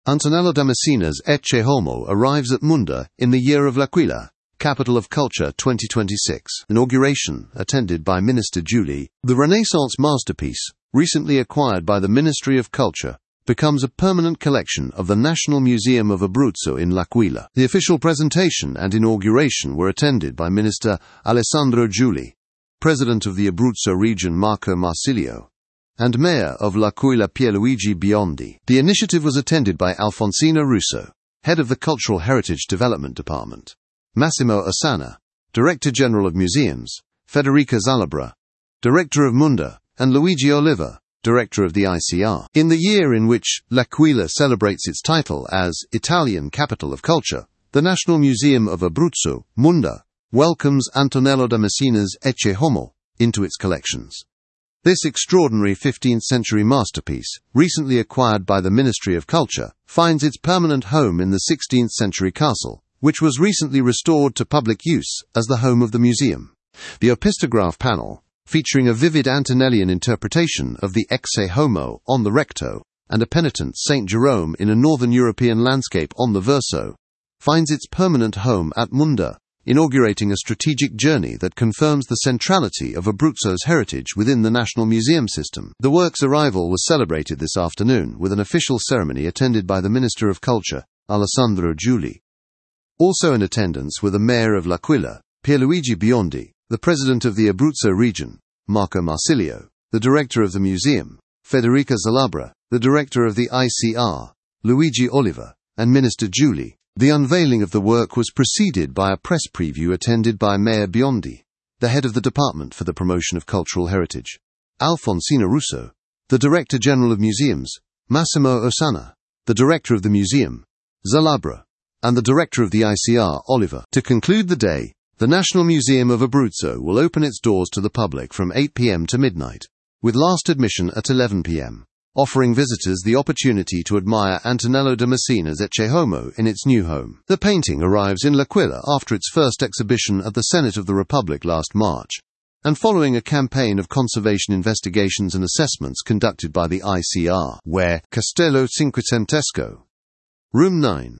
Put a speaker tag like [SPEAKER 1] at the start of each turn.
[SPEAKER 1] Antonello Damascena's Ecce Homo arrives at Munda in the year of L'Aquila, Capital of Culture 2026. Inauguration, attended by Minister Giuli. The Renaissance masterpiece, recently acquired by the Ministry of Culture, becomes a permanent collection of the National Museum of Abruzzo in L'Aquila. The official presentation and inauguration were attended by Minister Alessandro Giuli, President of the Abruzzo region Marco Marsilio, and Mayor of L'Aquila Pierluigi Biondi. The initiative was attended by Alfonsina Russo, Head of the Cultural Heritage Development Department, Massimo Ossana, Director General of Museums, Federica Zalabra, Director of Munda, and Luigi Oliva, Director of the ICR. In the year in which L'Aquila celebrates its title as Italian Capital of Culture, the National Museum of Abruzzo, Munda, welcomes Antonello Damascena's Ecce Homo into its collections. This extraordinary 15th-century masterpiece, recently acquired by the Ministry of Culture, finds its permanent home in the 16th-century castle, which was recently restored to public use as the home of the museum. The opistograph panel, featuring a vivid Antonellian interpretation of the Ecce Homo on the recto and a penitent Saint Jerome in a northern European landscape on the verso, finds its permanent home at Munda, inaugurating a strategic journey that confirms the centrality of Abruzzo's heritage within the National Museum system. The work's arrival was celebrated this afternoon with an official ceremony attended by the Minister of Culture, Alessandro Giuli. Also in attendance were the Mayor of L'Aquila, Pierluigi Biondi, the President of the Abruzzo region, Marco Marsilio, the Director of the Museum, Federica Zalabra, the Director of the ICR, Luigi Oliva, and Minister Giuli. The unveiling of the work was preceded by a press preview attended by Mayor Biondi, the head of the Department for the Promotion of Cultural Heritage, Alfonsina Russo, the Director General of Museums, Massimo Ossana, the Director of the Museum, Zalabra, and the Director of the ICR, Oliva. To conclude the day, the National Museum of Abruzzo will open its doors to the public from 8 p.m. to midnight, with last admission at 11 p.m., offering visitors the opportunity to admire Antonello Damascena's Ecce Homo in its new home. The painting arrives in L'Aquila after its first exhibition at the Senate of the Republic last March, and following a campaign of conservation investigations and assessments conducted by the ICR, where Castello Cinquecentesco, Room 9,